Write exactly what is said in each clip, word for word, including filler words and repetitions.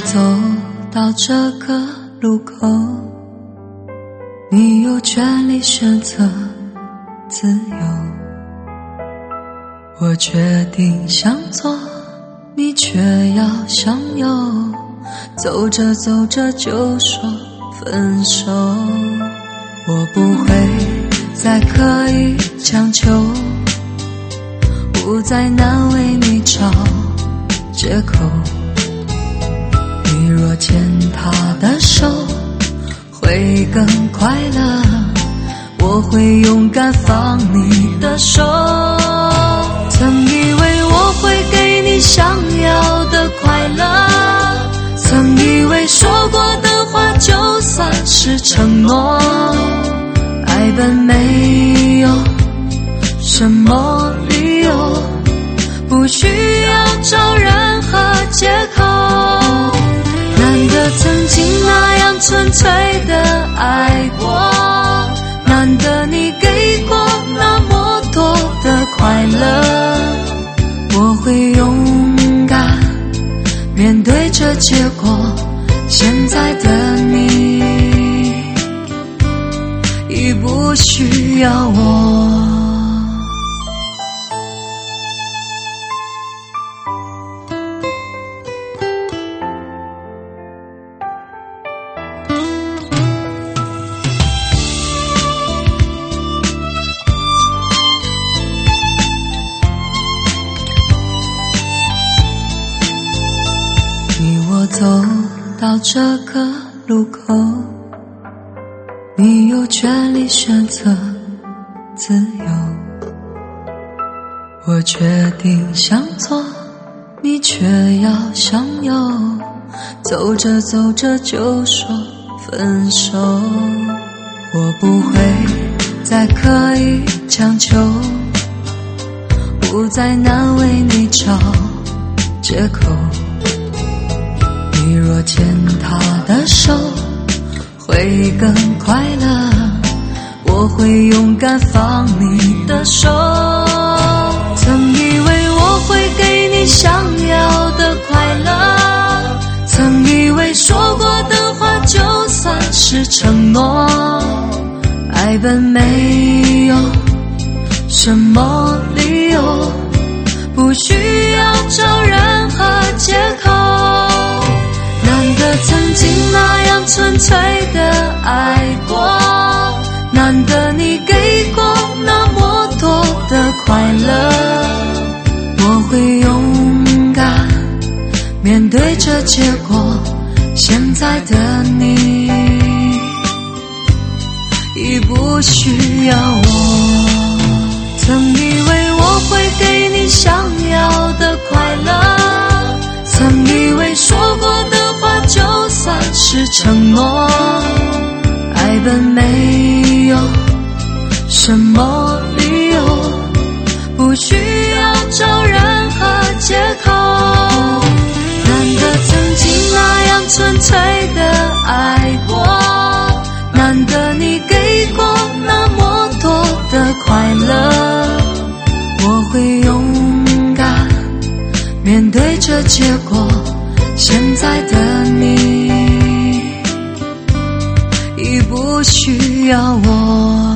走到这个路口，你有权利选择自由。我决定向左，你却要向右，走着走着就说分手。我不会再刻意强求，不再难为你找借口。你若牵他的手会更快乐，我会勇敢放你的手。曾以为我会给你想要的快乐，曾以为说过的话就算是承诺，爱本没有什么理由，不需要找任何借口。难得曾经那样纯粹的爱过，难得你给过那么多的快乐，我会勇敢面对这结果。现在的你已不需要我。走到这个路口，你有权利选择自由。我决定向左，你却要向右，走着走着就说分手。我不会再刻意强求，不再难为你找借口。你若牵他的手会更快乐，我会勇敢放你的手。曾以为我会给你想要的快乐，曾以为说过的话就算是承诺，爱本没有什么理由，不需要找任何借口。难得曾经那样纯粹的爱过，难得你给过那么多的快乐，我会勇敢面对这结果。现在的你已不需要我。曾以为我会给你想要的快乐，曾以为说过的话就算是承诺，爱本没有什么理由，不需要找任何借口。难得曾经那样纯粹的爱过，难得你给过那么多的快乐，我会勇敢面对这结果。现在的你已不需要我。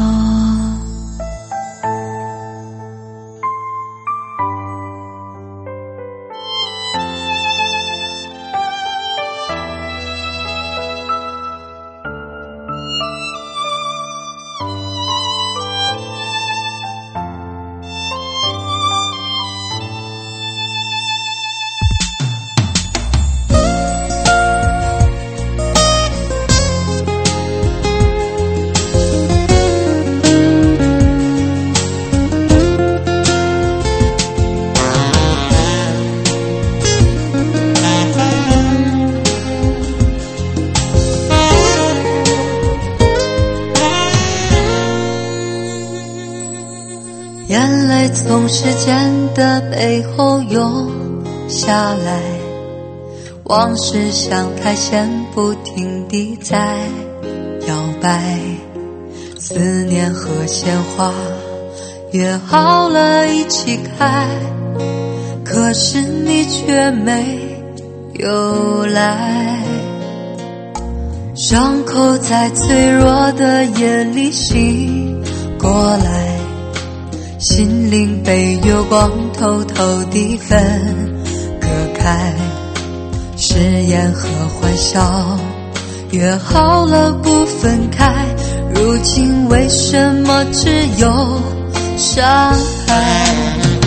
眼泪从时间的背后涌下来，往事像苔藓不停地在摇摆，思念和鲜花约好了一起开，可是你却没由来。伤口在脆弱的夜里醒过来，心灵被月光偷偷地分割开，誓言和欢笑约好了不分开，如今为什么只有伤害？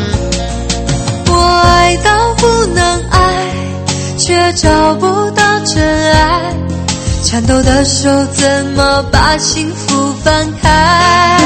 我爱到不能爱，却找不到真爱，颤抖的手怎么把幸福翻开？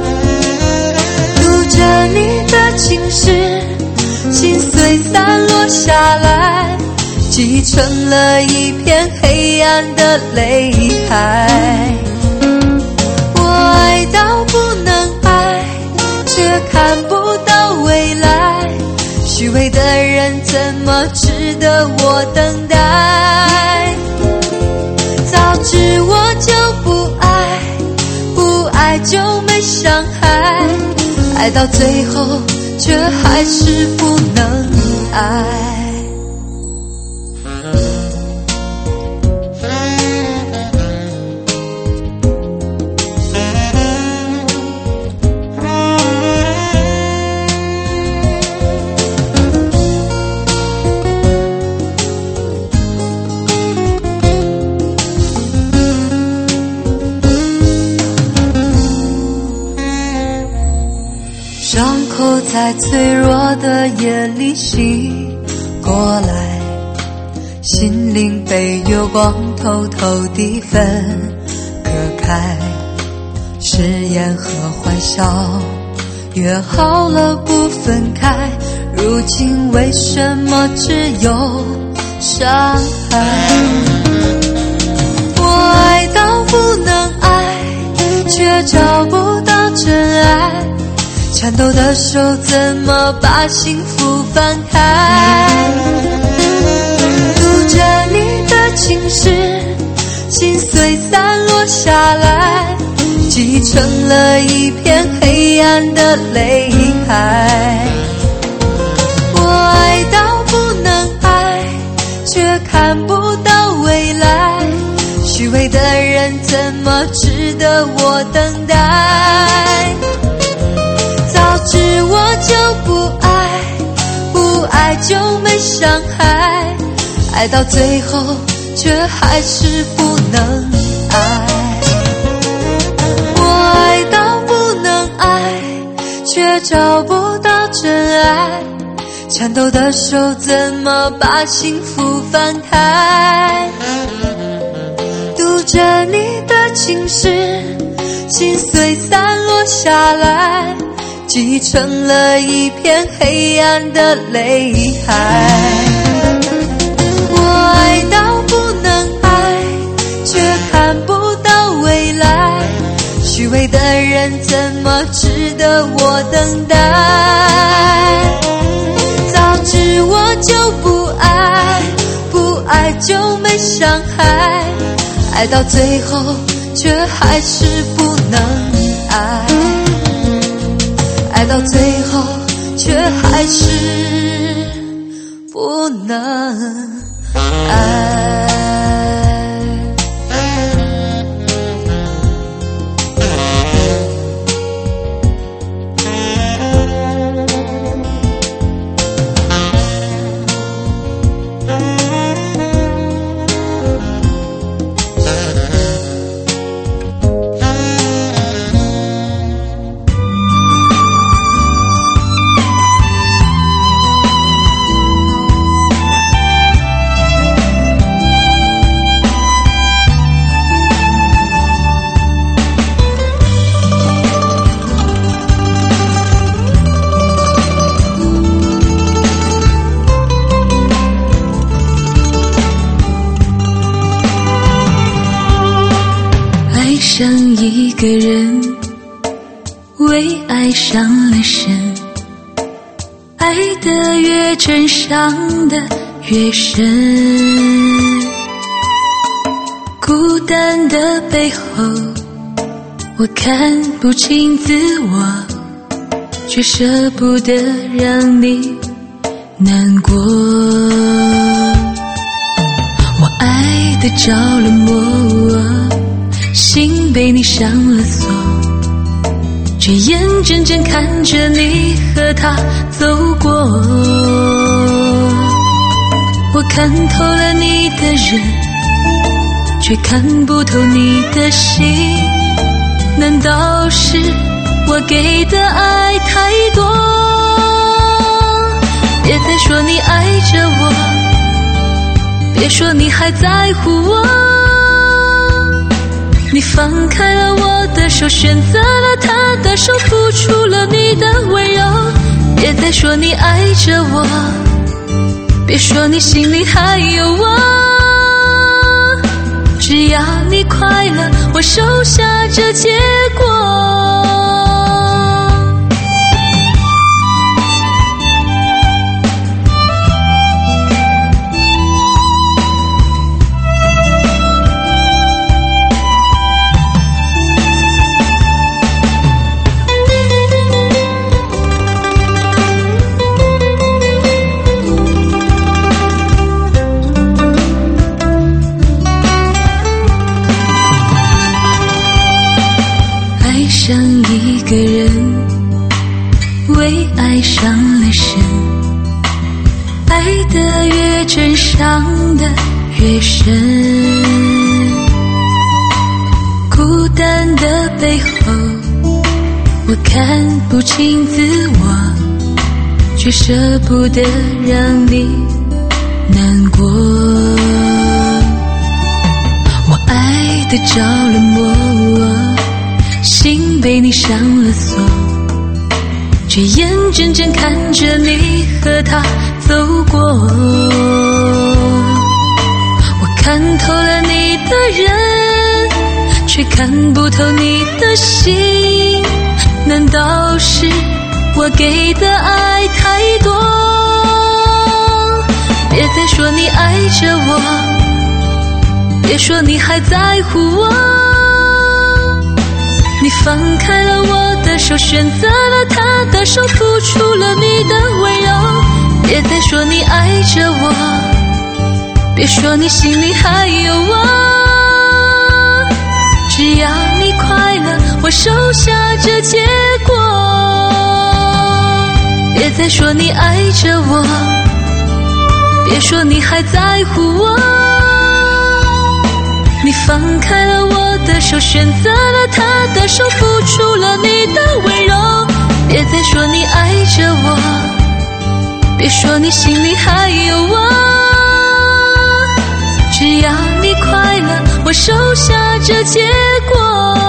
读着你的情诗，心碎散落下来，积成了一片黑暗的泪海。我爱到不能爱，却看不到未来，虚伪的人怎么值得我等待？早知我就不爱，不爱就没伤害，爱到最后却还是不能爱。伤口在脆弱的夜里醒过来，心灵被月光偷偷地分割开，誓言和欢笑约好了不分开，如今为什么只有伤害？我爱到不能爱，却找不到真爱，颤抖的手怎么把幸福翻开？读着你的情诗，心碎散落下来，积成了一片黑暗的泪海。我爱到不能爱，却看不到未来，虚伪的人怎么值得我等待？早知我就不爱，不爱就没伤害，爱到最后却还是不能爱。我爱到不能爱，却找不到真爱，颤抖的手怎么把幸福翻开？读着你的情诗，心碎散落下来，积成了一片黑暗的泪海。我爱到不能爱，却看不到未来，虚伪的人怎么值得我等待？早知我就不爱，不爱就没伤害，爱到最后却还是不能爱，爱到最后却还是不能爱。 上一个人，为爱伤了神，爱得越真，伤得越深。孤单的背后，我看不清自我，却舍不得让你难过。 爱的着了魔，心被你上了锁，却眼睁睁看着你和他走过。我看透了你的人，却看不透你的心。难道是我给的爱太多？别再说你爱着我，别说你还在乎我。你放开了我的手，选择了他的手，付出了你的温柔。别再说你爱着我，别说你心里还有我。只要你快乐，我收下这结果。爱上一个人，为爱上了神，爱得越真，伤得越深。孤单的背后，我看不清自我，却舍不得让你难过。我爱得着了魔，心被你上了锁，却眼睁睁看着你和他走过。我看透了你的人，却看不透你的心。难道是我给的爱太多？别再说你爱着我，别说你还在乎我。你放开了我的手，选择了他的手，付出了你的温柔。别再说你爱着我，别说你心里还有我。只要你快乐，我收下这结果。别再说你爱着我，别说你还在乎我。你放开了我的手，选择了他的手，付出了你的温柔。别再说你爱着我，别说你心里还有我。只要你快乐，我收下这结果。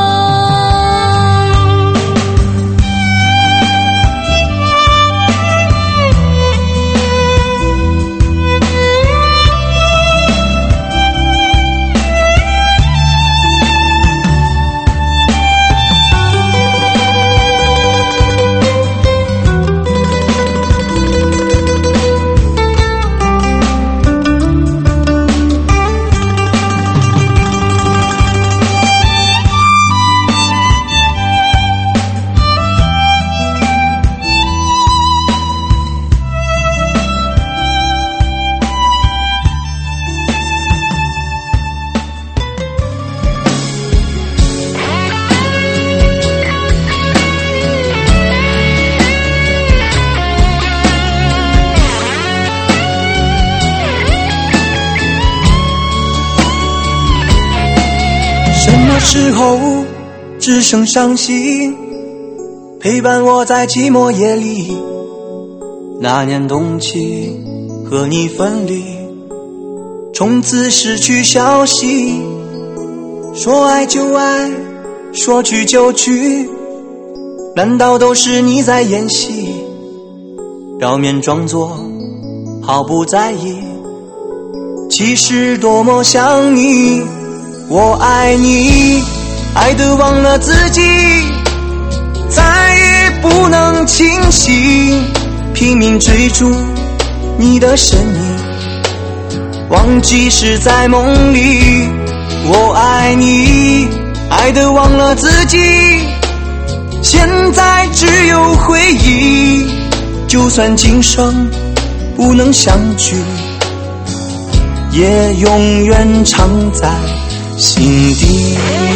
时候只剩伤心，陪伴我在寂寞夜里。那年冬季和你分离，从此失去消息。说爱就爱，说去就去，难道都是你在演戏？表面装作毫不在意，其实多么想你。我爱你，爱得忘了自己，再也不能清醒，拼命追逐你的身影，忘记是在梦里。我爱你，爱得忘了自己，现在只有回忆，就算今生不能相聚， 也永远藏在心底。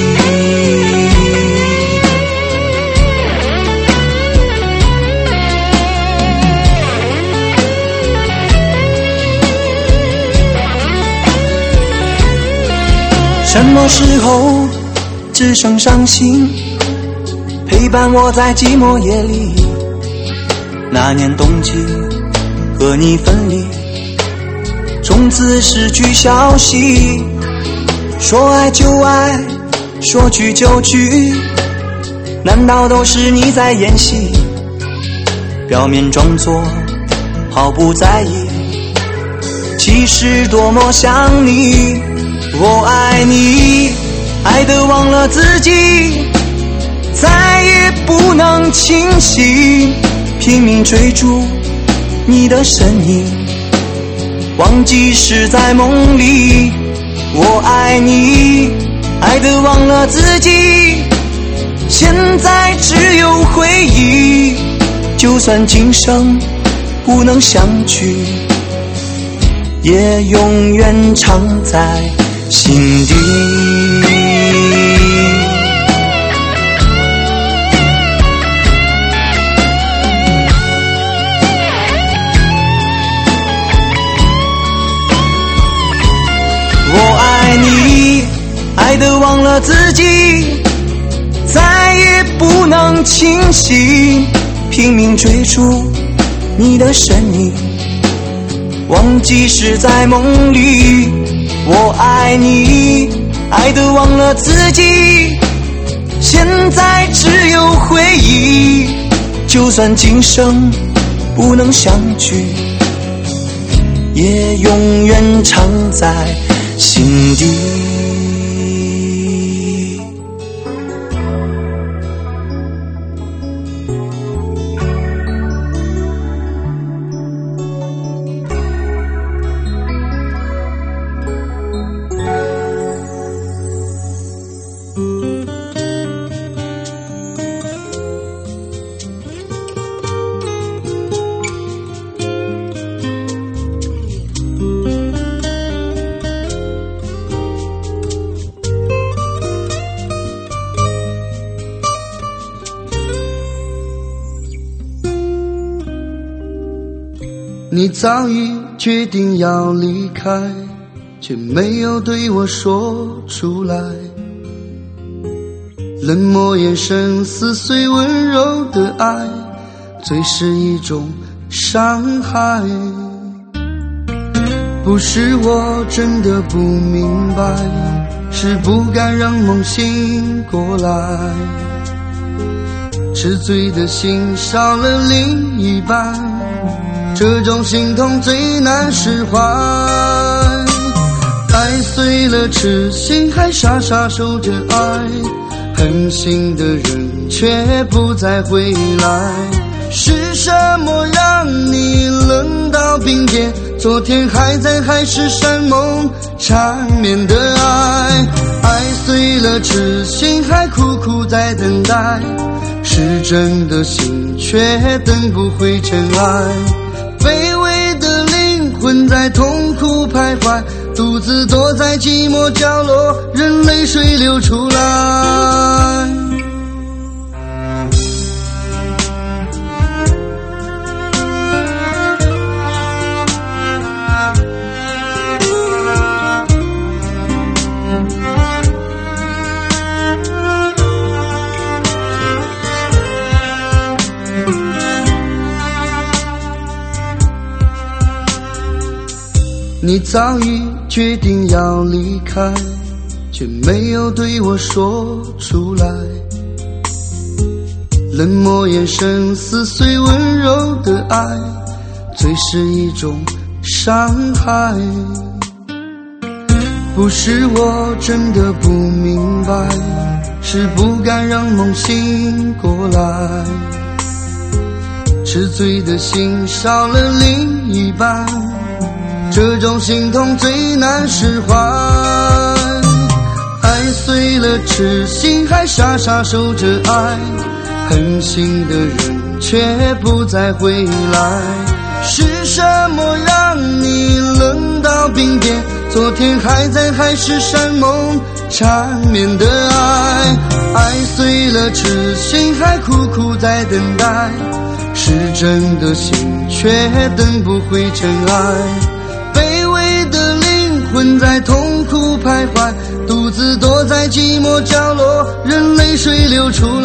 什么时候只剩伤心陪伴我在寂寞夜里？那年冬季和你分离，从此失去消息。说爱就爱，说去就去，难道都是你在演戏？表面装作毫不在意，其实多么想你。我爱你，爱得忘了自己，再也不能清醒，拼命追逐你的身影，忘记是在梦里。我爱你，爱得忘了自己，现在只有回忆，就算今生不能相聚，也永远藏在心底。我爱你，爱得忘了自己，再也不能清醒，拼命追逐你的身影，忘记是在梦里。我爱你，爱得忘了自己，现在只有回忆，就算今生不能相聚，也永远藏在心底。 你早已决定要离开，却没有对我说出来，冷漠眼神撕碎温柔的爱，最是一种伤害。不是我真的不明白，是不敢让梦醒过来，吃醉的心少了另一半，这种心痛最难释怀。爱碎了痴心，还傻傻守着爱，狠心的人却不再回来。是什么让你冷到冰点？昨天还在海誓山盟缠绵的爱，爱碎了痴心，还苦苦在等待，是真的心却等不回真爱。卑微的灵魂在痛苦徘徊，独自躲在寂寞角落，任泪水流出来。你早已决定要离开，却没有对我说出来，冷漠眼神撕碎温柔的爱，最是一种伤害。不是我真的不明白，是不敢让梦醒过来，吃醉的心少了另一半，这种心痛最难释怀。爱碎了痴心，还傻傻守着爱，狠心的人却不再回来。是什么让你冷到冰点？ 昨天还在海誓山盟缠绵的爱，爱碎了痴心还苦苦在等待，是真的心却等不回尘埃，卑微的灵魂在痛苦徘徊，独自躲在寂寞角落，任泪水流出来。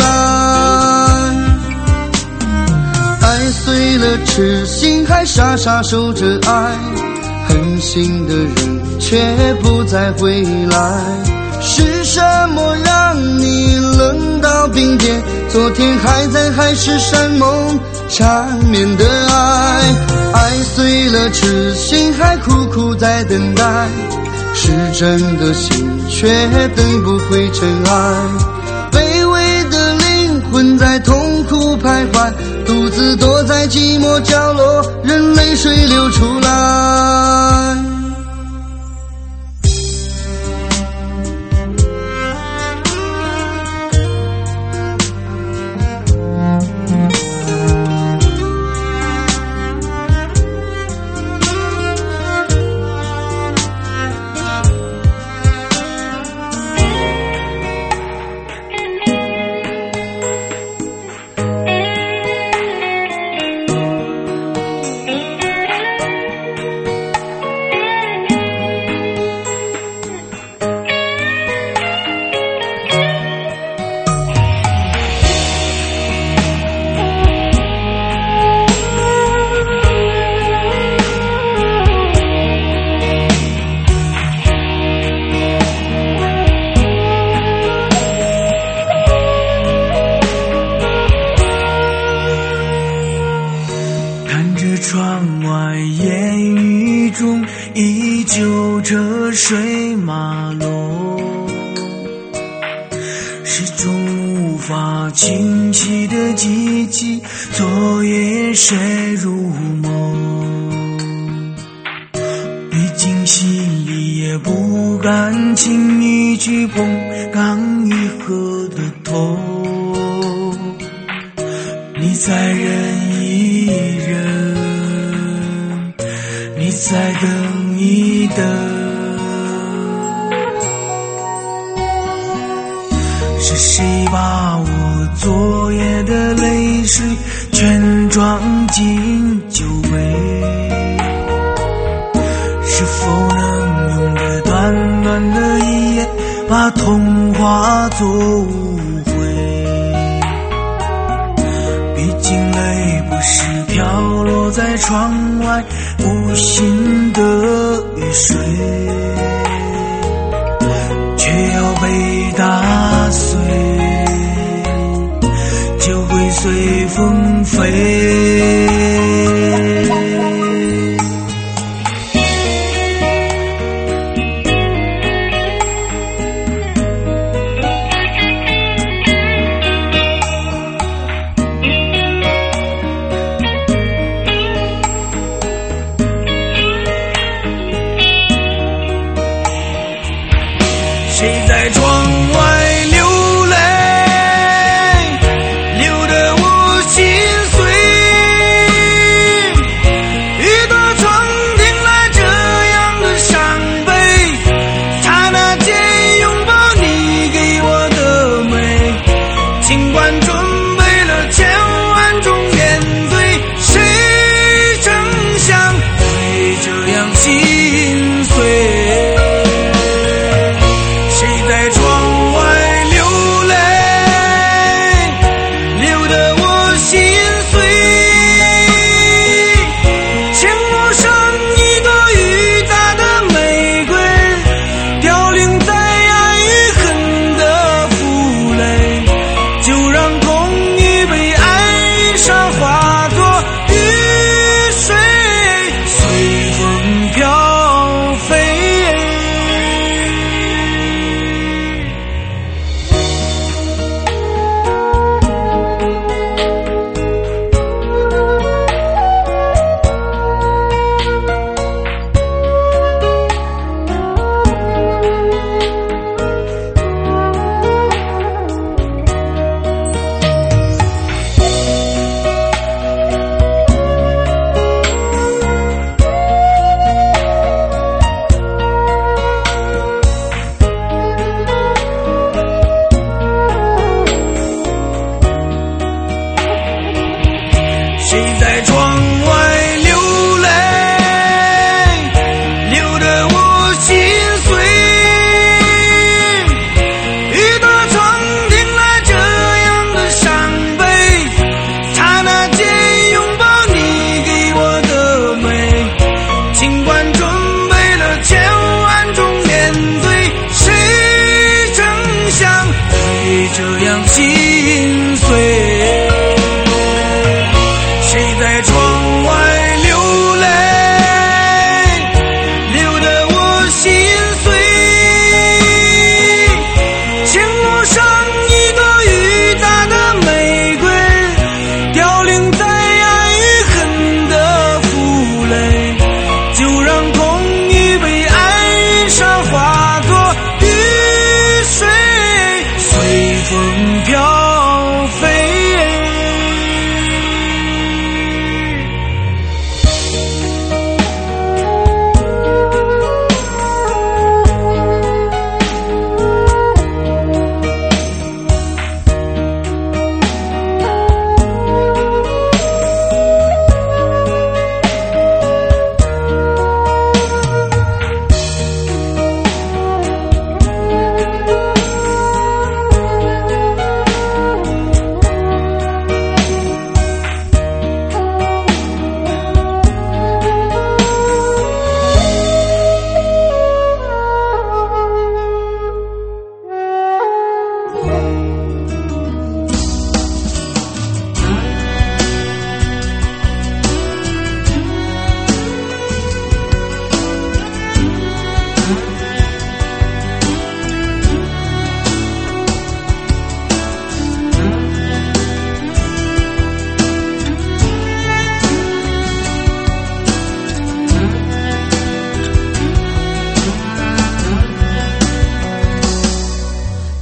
爱碎了痴心还傻傻守着爱，狠心的人却不再回来，是什么让你冷到冰点？昨天还在海誓山盟缠绵的爱，爱碎了痴心还苦苦在等待，是真的心却等不回尘埃，卑微的灵魂在痛苦徘徊，独自躲在寂寞角落，任泪水流出来。 窗外烟雨中依旧车水马龙，始终无法清晰的记起昨夜谁入梦，毕竟心里也不敢轻易去碰刚愈合的痛，你再忍一忍，你再等一等，是谁把我昨夜的泪水全装进酒杯？是否能用这短短的一夜把痛化作误会？毕竟泪不是飘落在窗外无心的雨水，却要被打碎，就会随风飞。谁在窗外流泪，流得我心碎。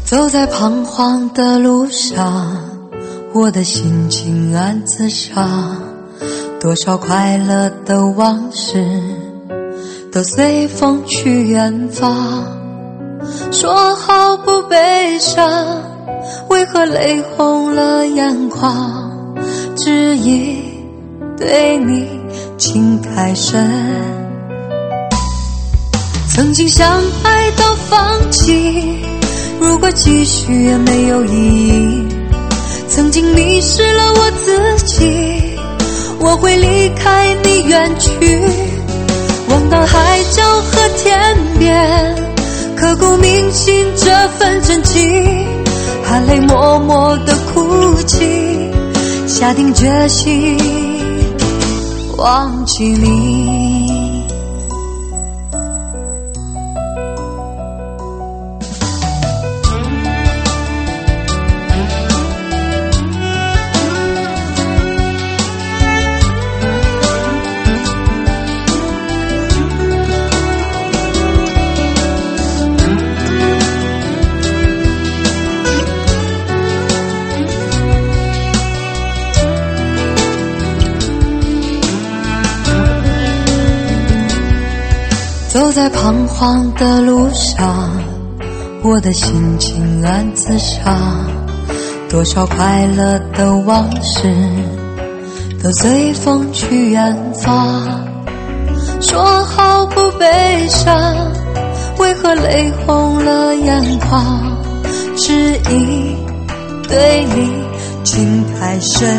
走在彷徨的路上，我的心情暗自伤，多少快乐的往事都随风去远方。说好不悲伤，为何泪红了眼眶？只因对你情太深，曾经相爱到放弃，如果继续也没有意义。曾经迷失了我自己，我会离开你远去，望到海角和天边，刻骨铭心这份真情，含泪默默地哭泣，下定决心忘记你。走在彷徨的路上，我的心情暗自伤，多少快乐的往事都随风去远方。说好不悲伤，为何泪红了眼眶？只因对你情太深，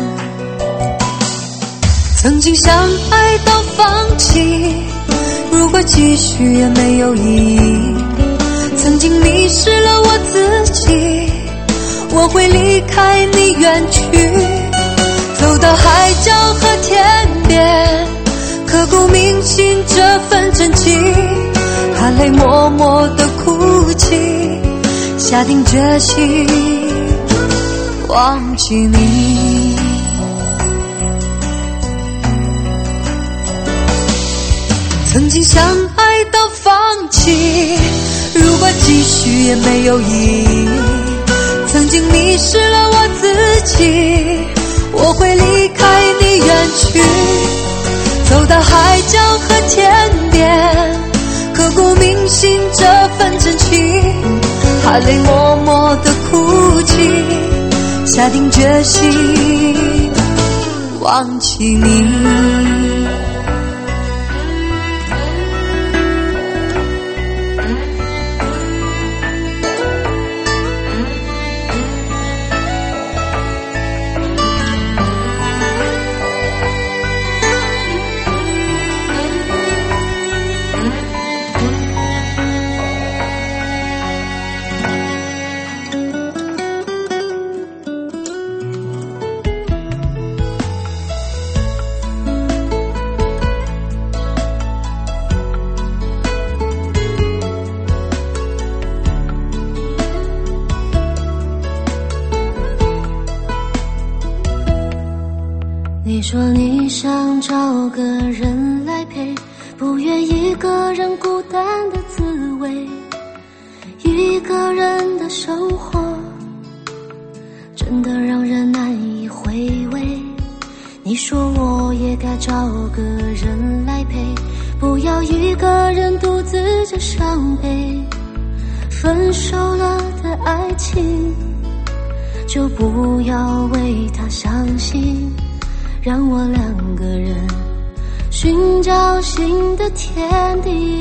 曾经相爱到放弃，如果继续也没有意义。曾经迷失了我自己，我会离开你远去，走到海角和天边，刻骨铭心这份真情，含泪默默地哭泣，下定决心忘记你。曾经相爱到放弃，如果继续也没有意义。曾经迷失了我自己，我会离开你远去，走到海角和天边，刻骨铭心这份真情，含泪默默地哭泣，下定决心忘记你。 你说你想找个人来陪，不愿一个人孤单的滋味，一个人的生活真的让人难以回味。你说我也该找个人来陪，不要一个人独自着伤悲。分手了的爱情就不要为他伤心，让我两个人寻找新的天地。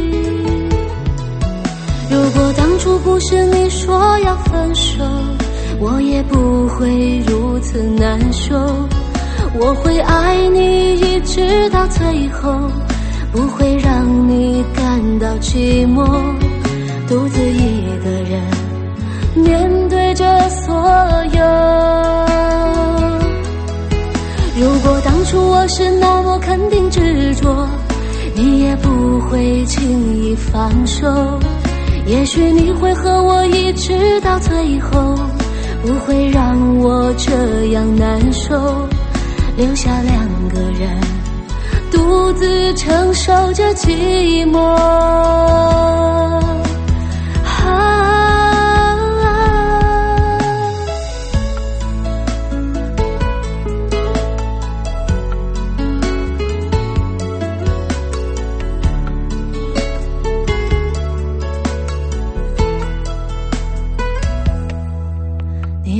如果当初不是你说要分手，我也不会如此难受。我会爱你一直到最后，不会让你感到寂寞，独自一个人面对这所有。如果当初我是那么肯定执着，你也不会轻易放手。也许你会和我一直到最后，不会让我这样难受，留下两个人独自承受着寂寞。啊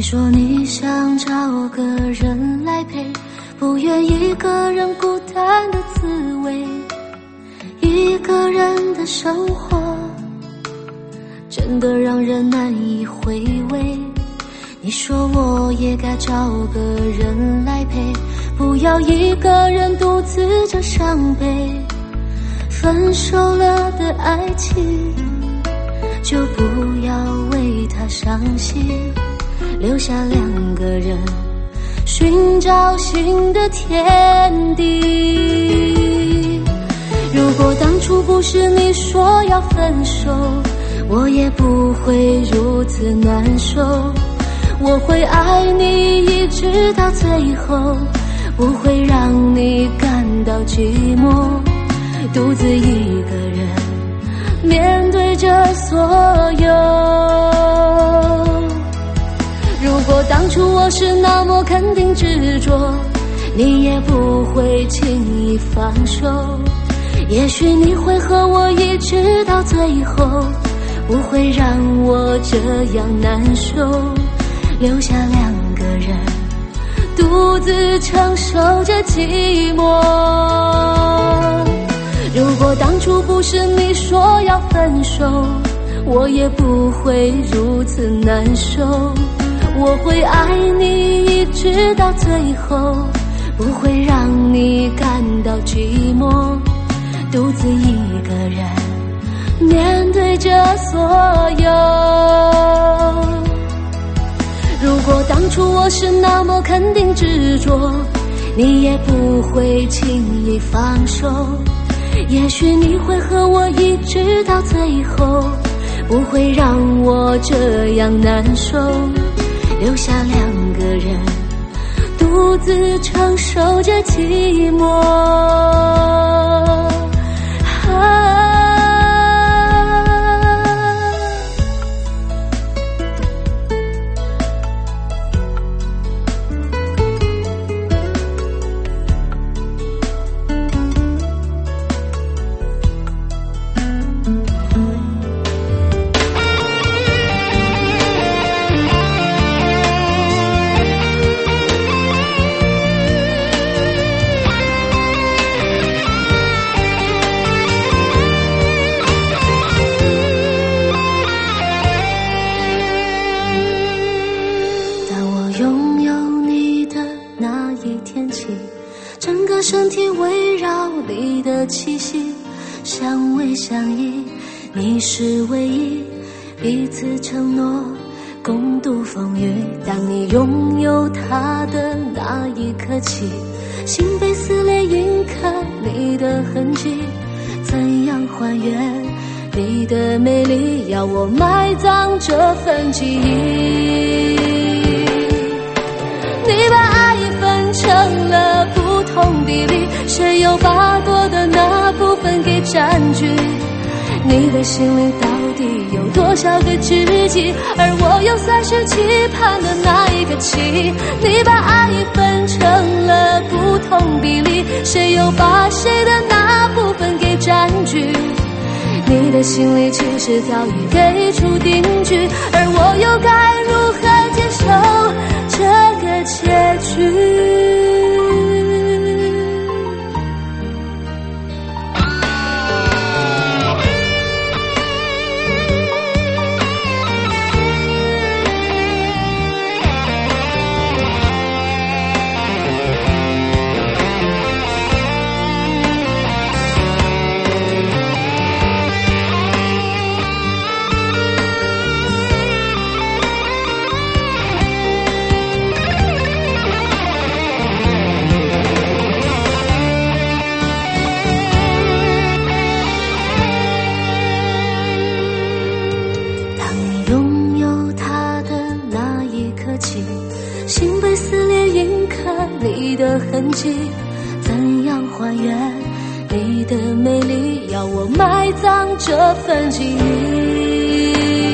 说你想找个人来陪，不愿一个人孤单的滋味，一个人的生活真的让人难以回味。你说我也该找个人来陪，不要一个人独自着伤悲。分手了的爱情就不要为他伤心，留下两个人寻找新的天地。如果当初不是你说要分手，我也不会如此难受。我会爱你一直到最后，不会让你感到寂寞，独自一个人面对这所有。如果当初我是那么肯定执着，你也不会轻易放手。也许你会和我一直到最后，不会让我这样难受，留下两个人独自承受着寂寞。如果当初不是你说要分手，我也不会如此难受。我会爱你一直到最后，不会让你感到寂寞，独自一个人面对这所有。如果当初我是那么肯定执着，你也不会轻易放手。也许你会和我一直到最后，不会让我这样难受，留下两个人独自承受着寂寞。啊身体围绕你的气息，相偎相依，你是唯一，彼此承诺共度风雨。当你拥有他的那一刻起，心被撕裂，印刻你的痕迹，怎样还原你的美丽，要我埋葬这份记忆。你把爱分成了不同比例，谁又把多的那部分给占据？你的心里到底有多少个知己，而我又算是期盼的那一个期？你把爱分成了不同比例，谁又把谁的那部分给占据？你的心里其实早已给出定局，而我又该如何接受这个结局？痕迹，怎样还原你的美丽，要我埋葬这份记忆。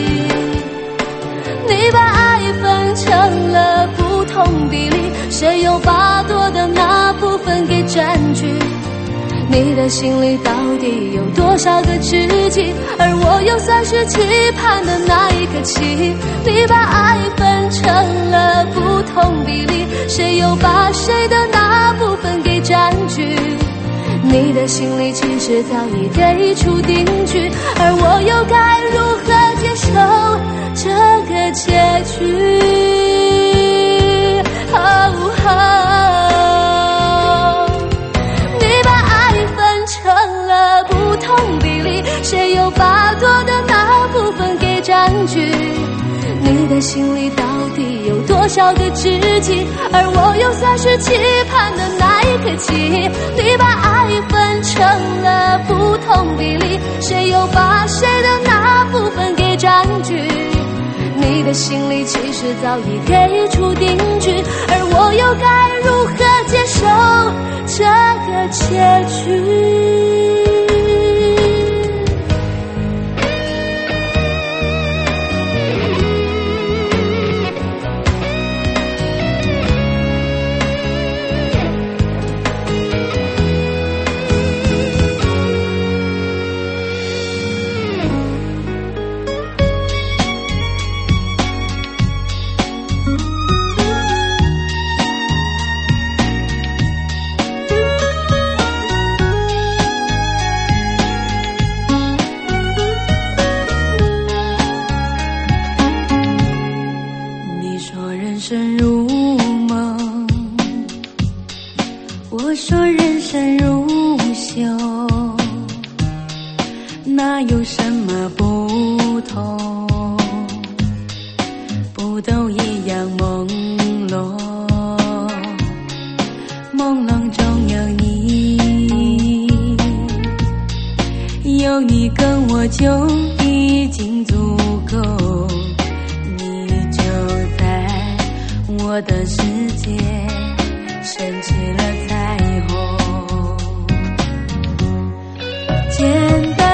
你把爱分成了不同比例，谁又把多的那部分给占据？ 你的心里到底有多少个知己？而我又算是期盼的那一个期？你把爱分成了不同比例，谁又把谁的那部分给占据？你的心里其实早已给出定局，而我又该如何接受这个结局？哦哦，你把爱分成了不同比例，谁又把多的那部分给占据？你的心里到底有多少个知己？而我又算是期盼的那一个期？你把爱分成了不同比例，谁又把谁的那部分给占据？你的心里其实早已给出定局，而我又该如何接受这个结局？ 那有什么不同？不都一样朦胧，朦胧中有你，有你跟我就已经足够，你就在我的世界升起了彩虹，简单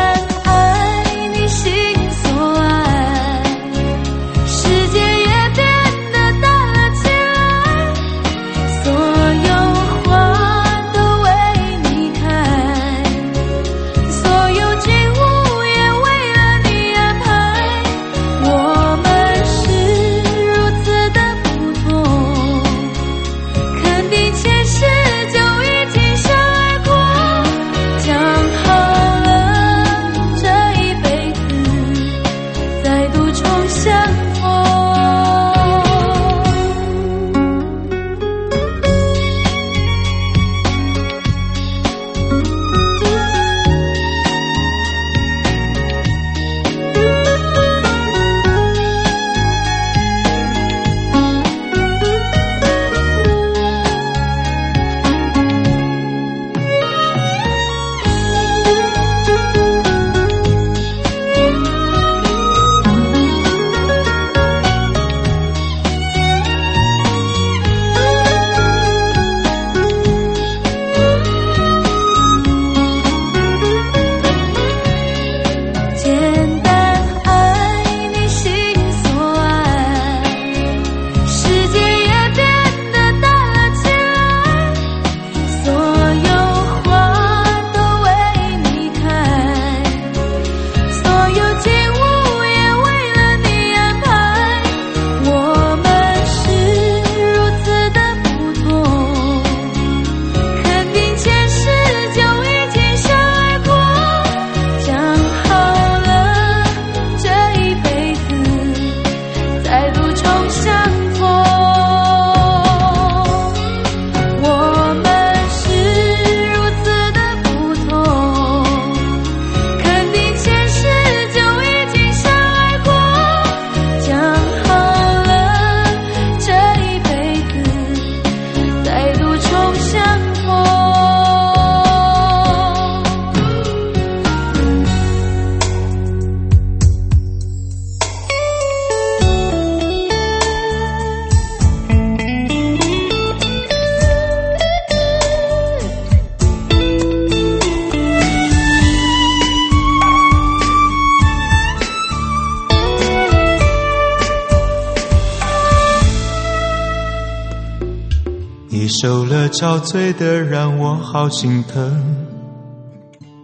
受了憔悴的让我好心疼，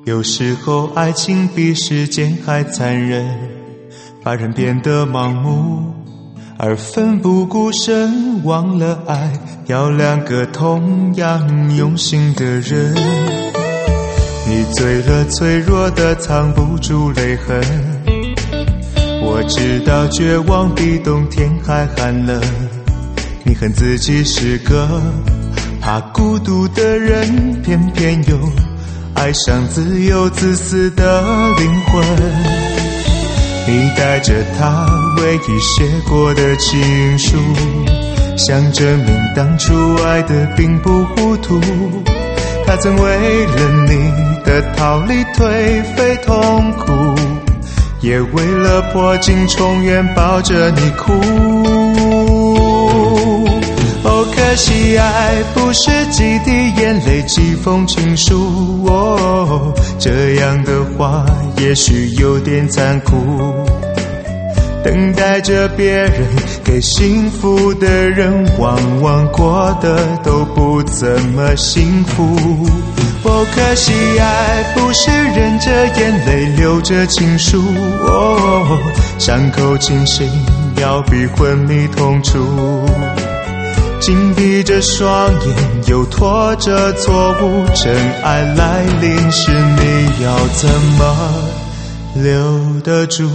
有时候爱情比时间还残忍，把人变得盲目而奋不顾身，忘了爱要两个同样用心的人。你醉了，脆弱的藏不住泪痕，我知道绝望比冬天还寒冷，你恨自己是个怕孤独的人，偏偏又爱上自由自私的灵魂。你带着他唯一写过的情书，想证明当初爱的并不糊涂。他曾为了你的逃离颓废痛苦，也为了破镜重圆抱着你哭。哦，可惜爱不是几滴眼泪几封情书，哦，这样的话也许有点残酷。等待着别人给幸福的人，往往过得都不怎么幸福。哦，可惜爱不是忍着眼泪流着情书，哦，伤口清醒要比昏迷痛楚。紧闭着双眼又拖着错误，真爱来临时你要怎么留得住？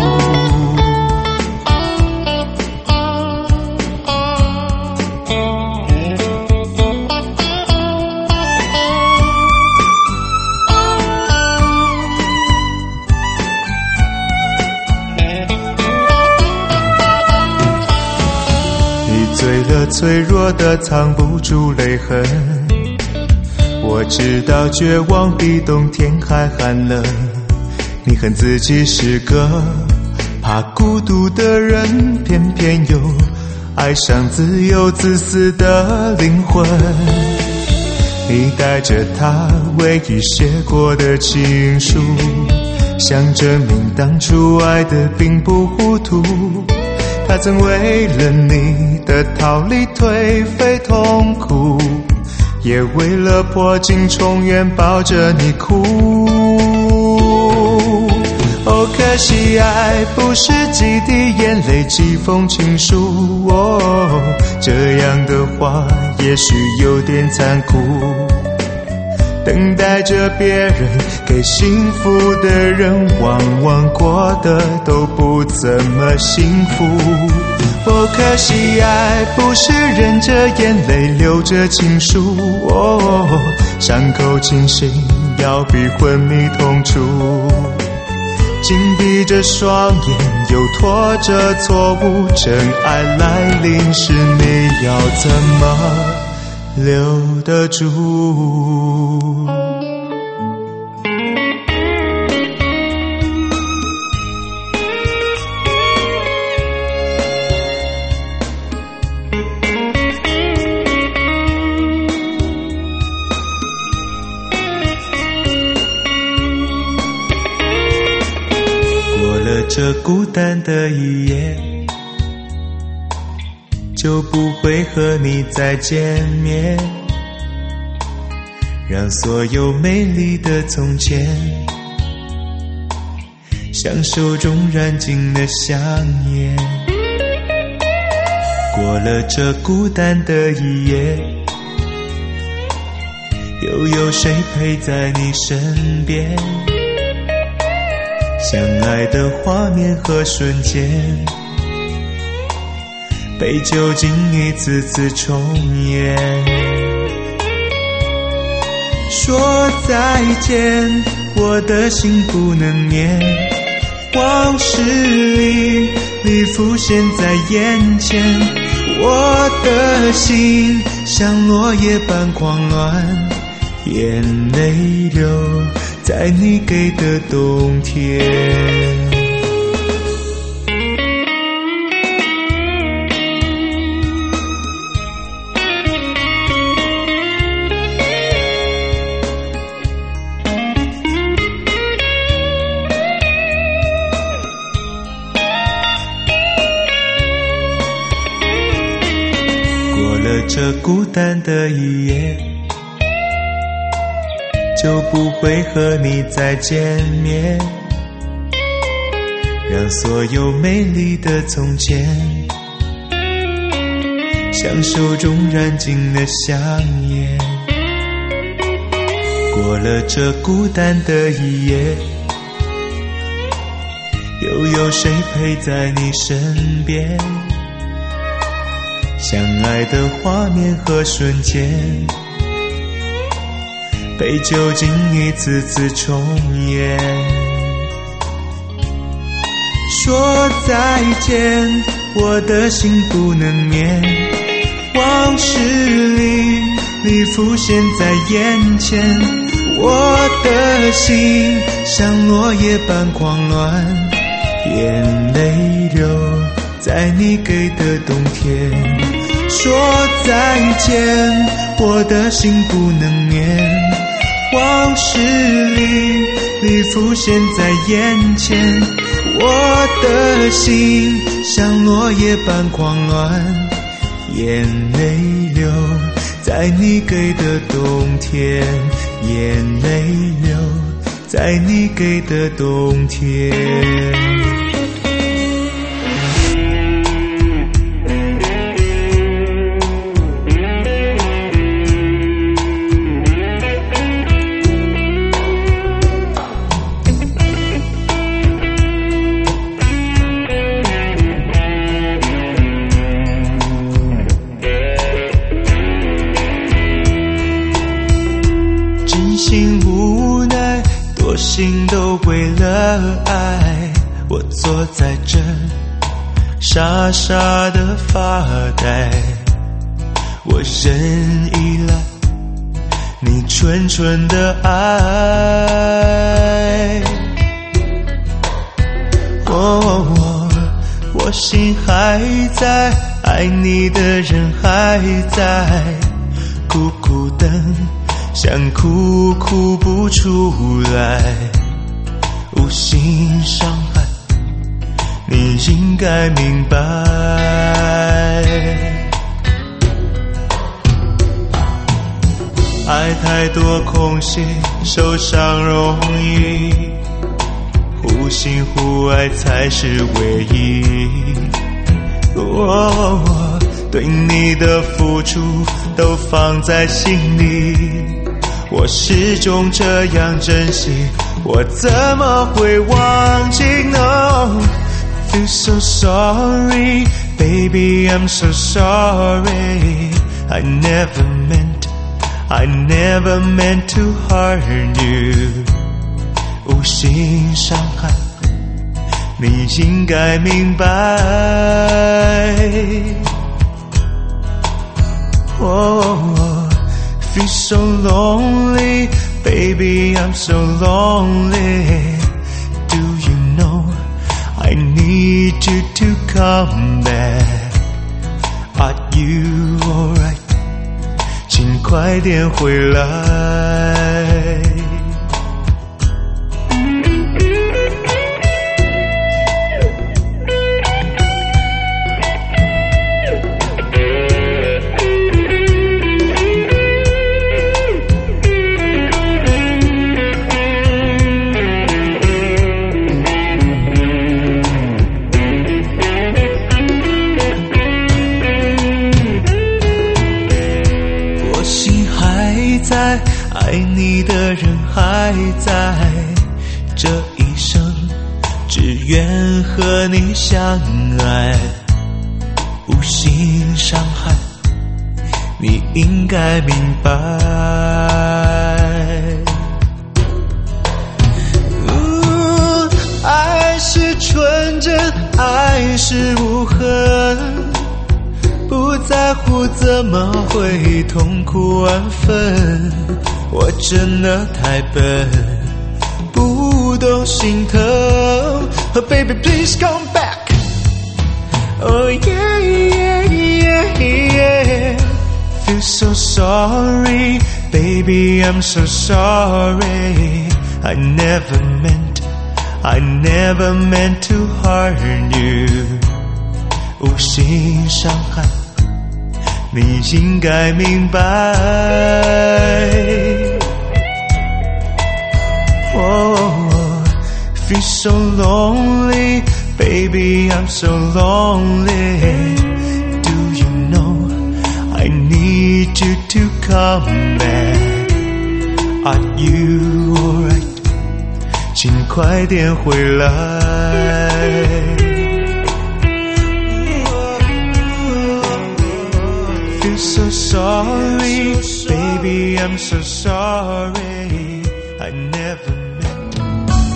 醉了，脆弱的藏不住泪痕，我知道绝望比冬天还寒冷，你恨自己是个怕孤独的人，偏偏又爱上自由自私的灵魂。你带着他唯一写过的情书，想证明当初爱的并不糊涂。他曾为了你的逃离颓废痛苦，也为了破镜重圆抱着你哭。哦，可惜爱不是几滴眼泪几封情书，哦，这样的话也许有点残酷。等待着别人给幸福的人，往往过得都不怎么幸福。哦，可惜爱不是忍着眼泪流着情书，哦，伤口清醒要比昏迷痛楚。紧闭着双眼又拖着错误，真爱来临时你要怎么留得住？过了这孤单的一夜，就不会和你再见面，让所有美丽的从前像手中燃尽的香烟。过了这孤单的一夜，又有谁陪在你身边？相爱的画面和瞬间被酒精一次次重演。说再见，我的心不能眠，往事里里浮现在眼前，我的心像落叶般狂乱，眼泪流在你给的冬天。过了这孤单的一夜， 就不会和你再见面，让所有美丽的从前像手中燃尽的香烟。过了这孤单的一夜，又有谁陪在你身边？相爱的画面和瞬间被酒精一次次重演。说再见，我的心不能眠，往事里你浮现在眼前，我的心像落叶般狂乱，眼泪流在你给的冬天。说再见，我的心不能眠，往事里你浮现在眼前，我的心像落叶般狂乱，眼泪流在你给的冬天，眼泪流在你给的冬天。心都为了爱，我坐在这傻傻的发呆，我仍依赖你纯纯的爱。哦，我我心还在，爱你的人还在，苦苦等，想哭哭不出来，无心伤害，你应该明白。爱太多空隙，受伤容易，互信互爱才是唯一。我对你的付出都放在心里，我始终这样珍惜，我怎么会忘记 No Feel so sorry Baby I'm so sorry I never meant I never meant to hurt you 无心伤害你应该明白哦Feel so lonely, baby, I'm so lonely. Do you know I need you to come back? Are you alright? 请快点回来。爱你的人还在，这一生只愿和你相爱，无心伤害，你应该明白。哦，爱是纯真，爱是无痕。不在乎怎么会痛苦万分，我真的太笨，不懂心疼。Oh baby please come back. Oh yeah yeah yeah yeah. Feel so sorry, baby I'm so sorry. I never meant, I never meant to hurt you. 无心伤害。你应该明白 feel so lonely, baby, I'm so lonely. Do you know I need you to come back? Are you alright? 请快点回来。Feel so sorry, baby, I'm so sorry. I never meant to.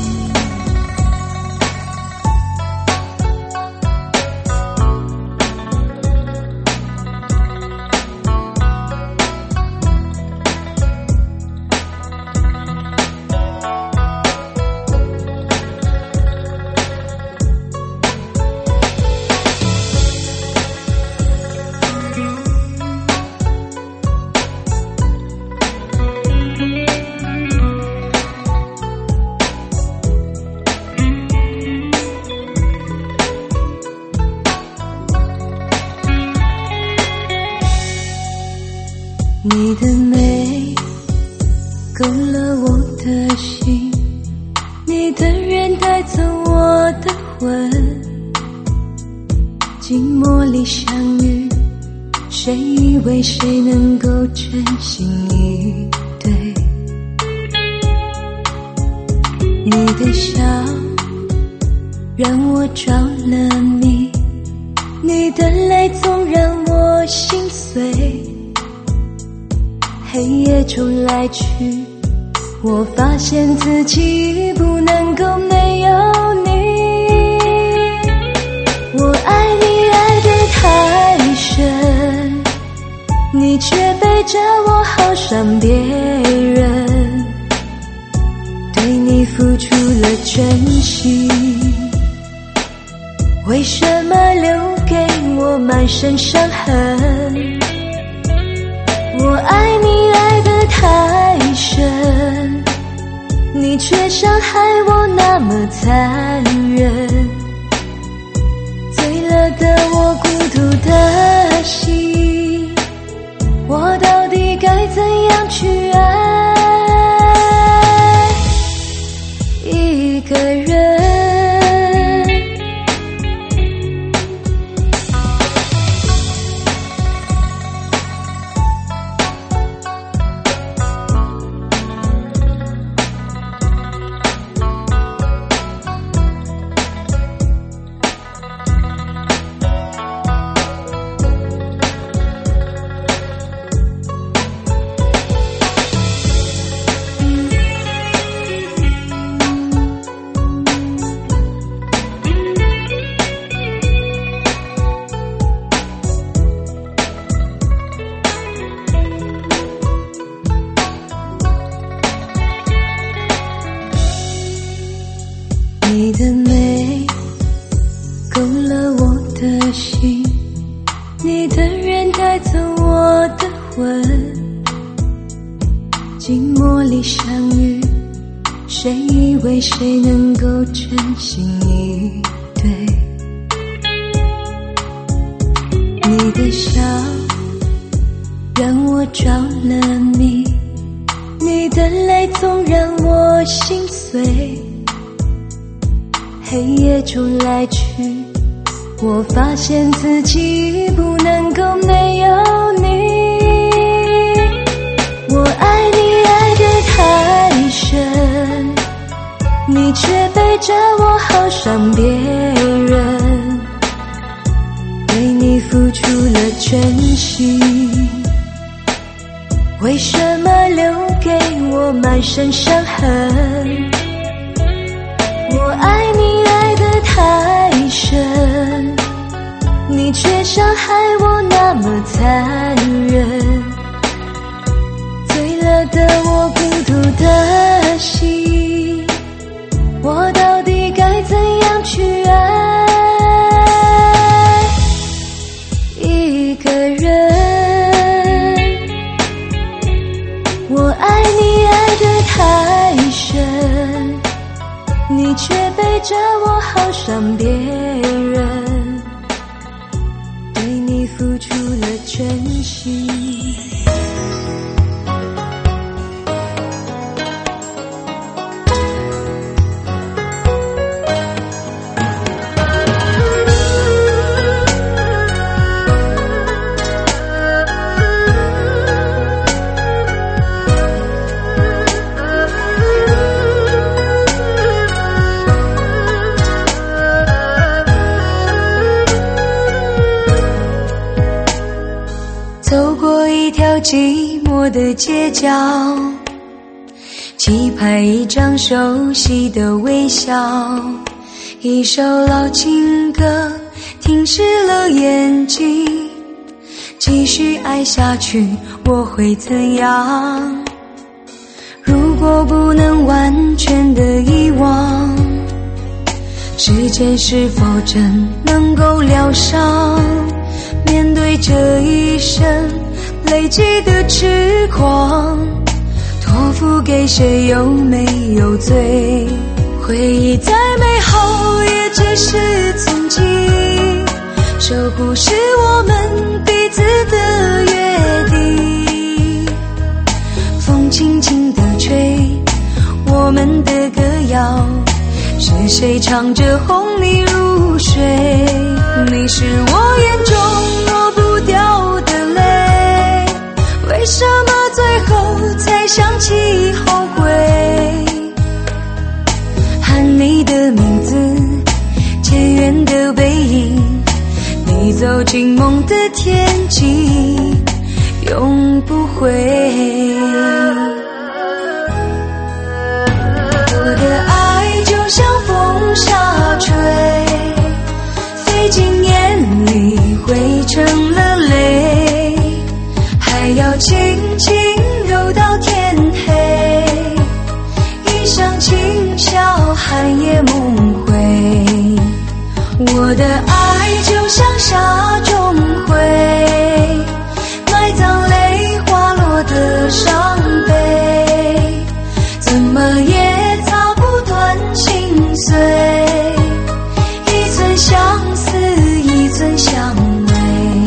你的美勾了我的心，你的人带走我的魂。寂寞里相遇，谁以为谁能够真心以对？你的笑让我着了迷，你的泪总让我心碎。黑夜中来去，我发现自己不能够没有你。我爱你爱得太深，你却背着我好伤别人，对你付出了真心，为什么留给我满身伤痕？我爱你爱得太深，你却伤害我那么残忍，醉了的我孤独的心，我到底该怎样去爱一个人？你的美勾了我的心，你的人带走我的魂。寂寞里相遇，谁以为谁能够真心以对？你的笑让我着了迷，你的泪总让我心碎。黑夜中来去，我发现自己不能够没有你。我爱你爱得太深，你却背着我好伤别人，对你付出了真心，为什么留给我满身伤痕？我爱你爱得太深，你却伤害我那么残忍，醉了的我孤独的心，我到底该怎样去爱一个人？我爱你爱得太深，你却背着我好伤别人，对你付出了真心。 寂寞的街角，期盼一张熟悉的微笑，一首老情歌停湿了眼睛，继续爱下去我会怎样？如果不能完全的遗忘，时间是否真能够疗伤？面对这一生累积的痴狂，托付给谁有没有罪？回忆再美好也只是曾经，守护是我们彼此的约定。风轻轻地吹我们的歌谣，是谁唱着哄你入睡？你是我眼中抹不掉的泪，为什么最后才想起后悔？喊你的名字，渐远的背影，你走进梦的天际，永不回。我的爱就像风沙吹，飞进眼里汇成了泪，还要轻轻揉到天黑，一声轻笑寒夜梦回。我的爱就像沙中灰，埋葬泪滑落的伤悲，怎么也擦不断心碎，一寸相思一寸相偎。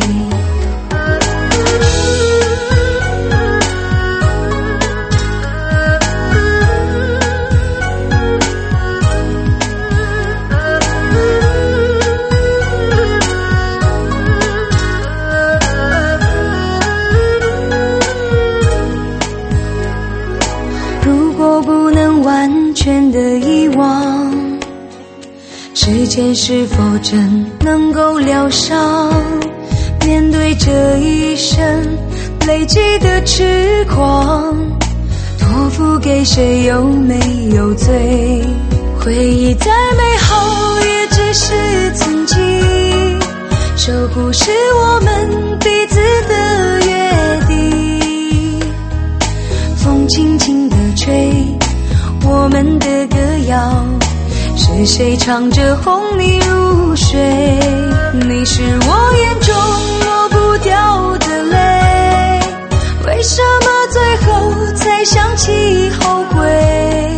如果不能完全的遗忘，时间是否真能够疗伤？面对这一生累积的痴狂，托付给谁有没有罪？回忆再美好也只是曾经，守护是我们彼此的约定。风轻轻地吹我们的歌谣，是谁唱着哄你入睡？你是我眼中抹不掉的泪，为什么最后才想起后悔？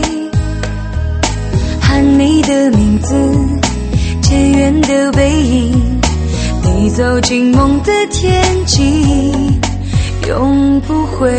喊你的名字，渐远的背影，你走进梦的天际，永不回。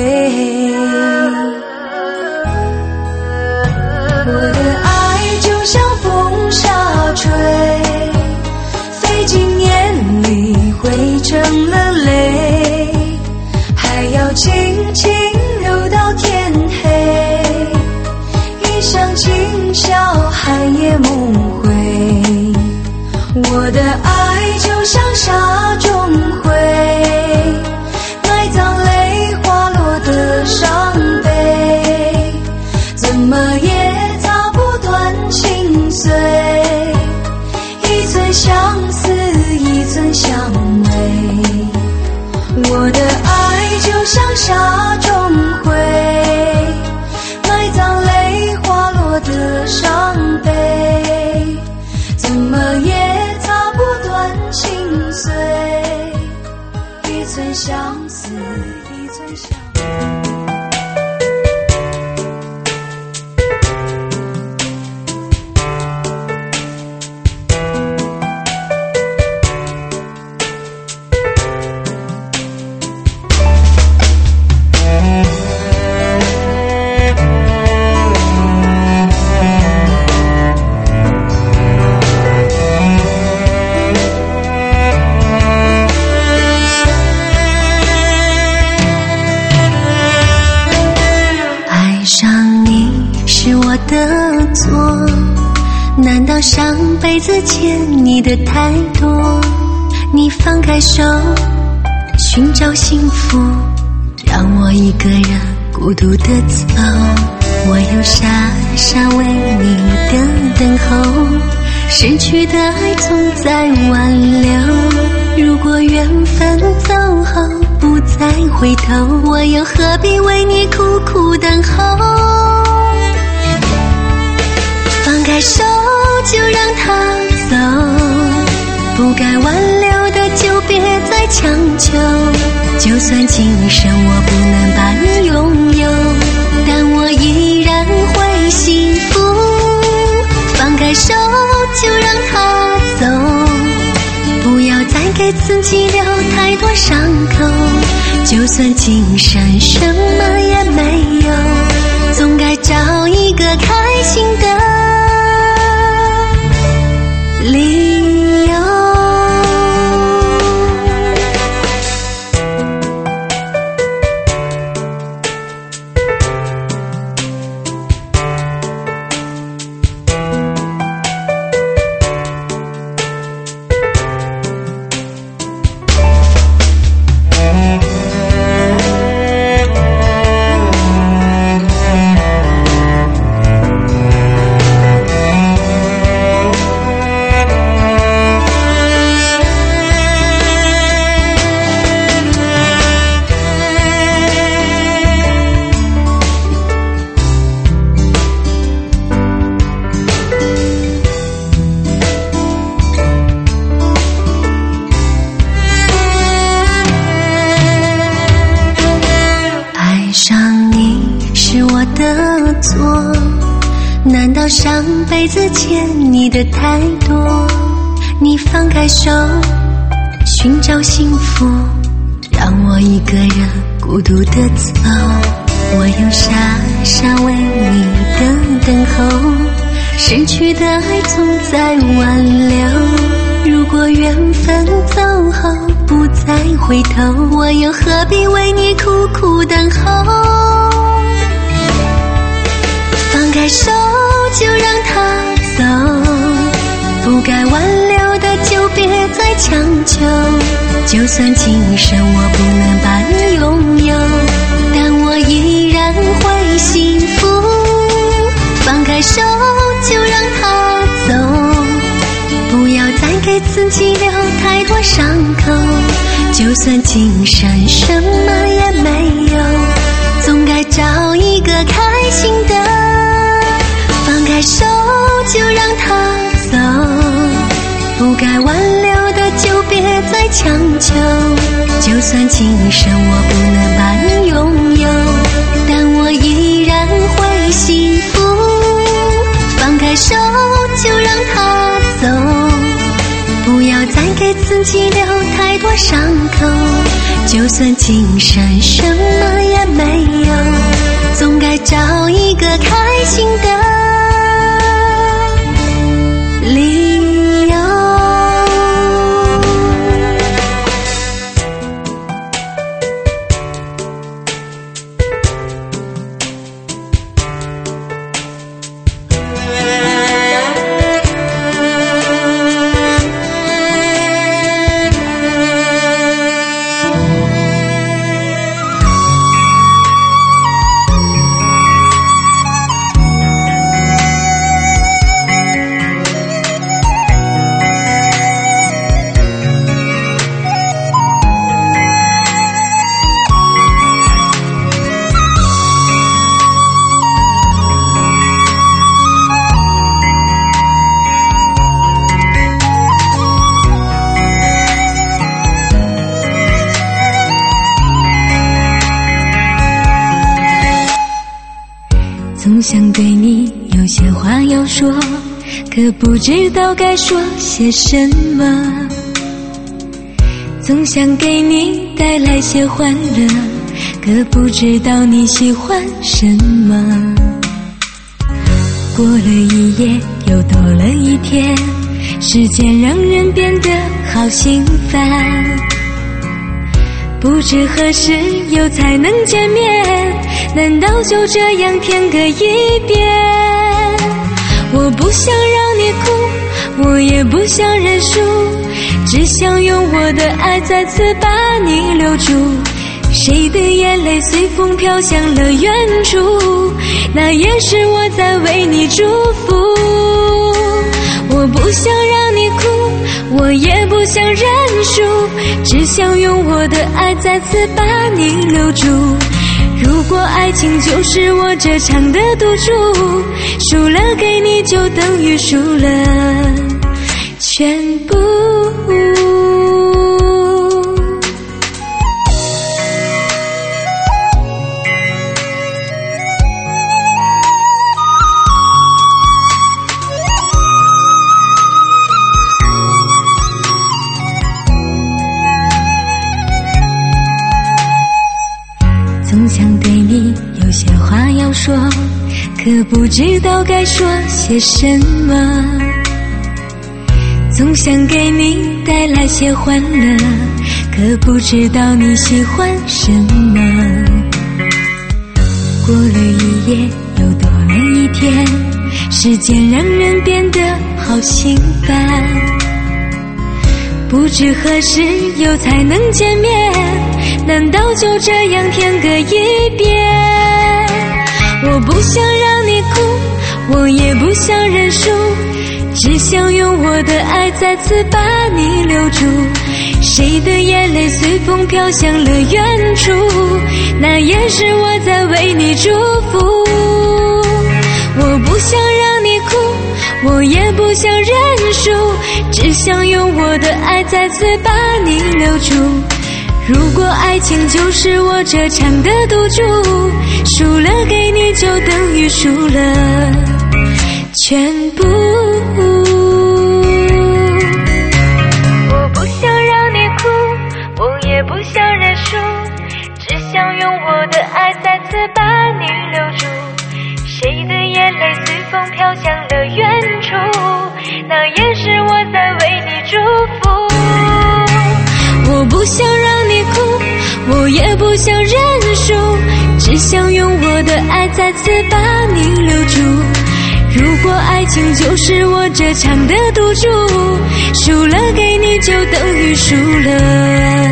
我的爱就像风沙吹，飞进眼里汇成了泪，还要轻轻揉到天黑，一声轻笑寒夜梦回。我的爱就像沙中灰，埋葬泪滑落的伤悲，怎么也擦不断心碎，一寸相思一寸相偎。我的爱就像沙中灰，埋葬泪滑落的伤悲，怎么也擦不断心碎，一寸相思一寸相偎。 的错，难道上辈子欠你的太多？你放开手，寻找幸福， 让我一个人孤独的走。我又傻傻为你的等候，失去的爱总在挽留。如果缘分走后不再回头，我又何必为你苦苦等候？放开手就让它走，不该挽留的就别再强求。就算今生我不能把你拥有，但我依然会幸福。放开手就让它走，不要再给自己留太多伤口。就算今生什么也没有，总该找一个开心的理由。难道上辈子欠你的太多？你放开手寻找幸福，让我一个人孤独的走。我又傻傻为你的等候，失去的爱总在挽留。如果缘分走后不再回头，我又何必为你苦苦等候？放开手就让它走，不该挽留的就别再强求。就算今生我不能把你拥有，但我依然会幸福。放开手就让它走，不要再给自己留太多伤口。就算今生什么也没有，总该找一个开心的。放开手就让它走，不该挽留的就别再强求。就算今生我不能把你拥有，但我依然会幸福。放开手就让它走，不要再给自己留太多伤口。就算今生什么也没有，总该找一个开心的理由。 总想对你有些话要说，可不知道该说些什么。总想给你带来些欢乐，可不知道你喜欢什么。过了一夜又多了一天，时间让人变得好心烦，不知何时又才能见面，难道就这样天各一边？我不想让你哭，我也不想认输，只想用我的爱再次把你留住。 谁的眼泪随风飘向了远处，那也是我在为你祝福。我不想让你哭，我也不想认输，只想用我的爱再次把你留住。如果爱情就是我这场的赌注，输了给你就等于输了全部。总想对你有些话要说，可不知道该说些什么。总想给你带来些欢乐，可不知道你喜欢什么。过了一夜又多了一天，时间让人变得好心烦，不知何时又才能见面，难道就这样天各一边？我不想让你哭，我也不想认输，只想用我的爱再次把你留住。谁的眼泪随风飘向了远处，那也是我在为你祝福。我不想让你哭，我也不想认输，只想用我的爱再次把你留住。如果爱情就是我这场的赌注，输了给你就等于输了全部。我不想让你哭，我也不想认输，只想用我的爱再次把你留住。谁的眼泪随风飘向了远处，那也是我在为你祝福。我不想让你哭，我也不想认输，只想用我的爱再次把你留住。如果爱情就是我这场的赌注，输了给你就等于输了